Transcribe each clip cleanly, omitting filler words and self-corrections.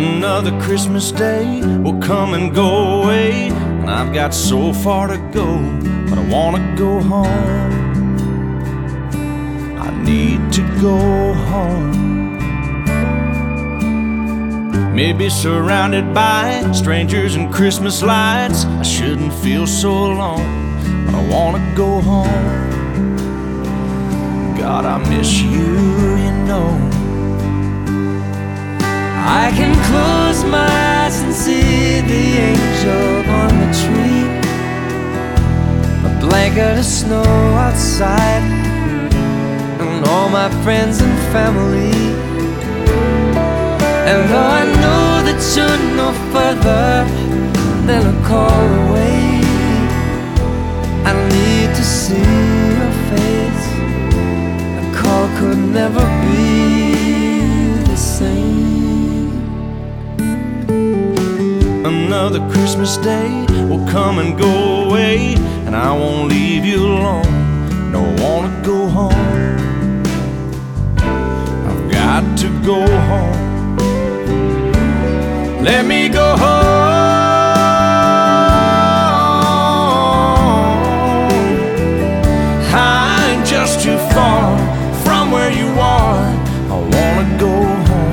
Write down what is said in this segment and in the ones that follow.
Another Christmas day will come and go away, and I've got so far to go, but I wanna go home. I need to go home. Maybe surrounded by strangers and Christmas lights, I shouldn't feel so alone, but I wanna go home. God, I miss you, you know. I can close my eyes and see the angel on the tree, a blanket of snow outside, and all my friends and family. And though I know that you're no further than a call away, I need to see your face. A call could never be the same. Another Christmas day will come and go away, and I won't leave you alone. No, I wanna go home. I've got to go home. Let me go home. I'm just too far from where you are. I wanna go home.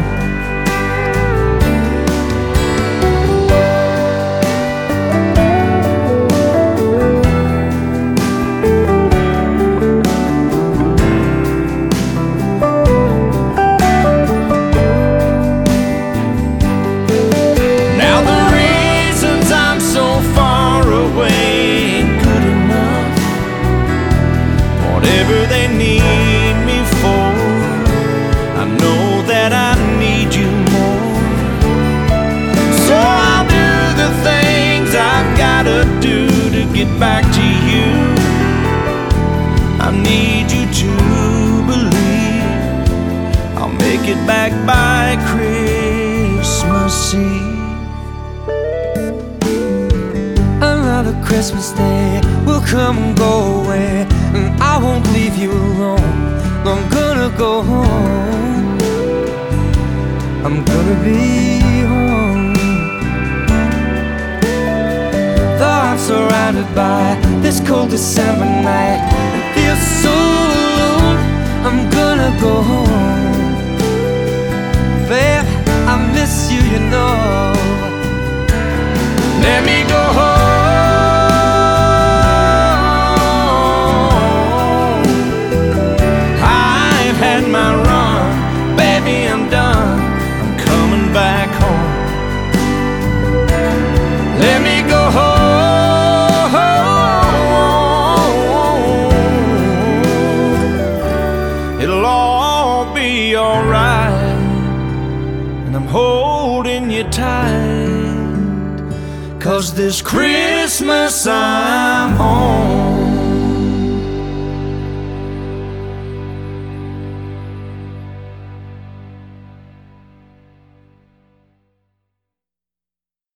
Whatever they need me for, I know that I need you more. So I'll do the things I've gotta do to get back to you. I need you to believe I'll make it back by Christmas Eve. Another Christmas day will come and go away, and I won't leave you alone. I'm gonna go home. I'm gonna be home. Though I'm surrounded by this cold December night, it feels so alone. I'm gonna go home. Babe, I miss you, you know. Let me go home. It'll all be alright, and I'm holding you tight, 'cause this Christmas I'm home.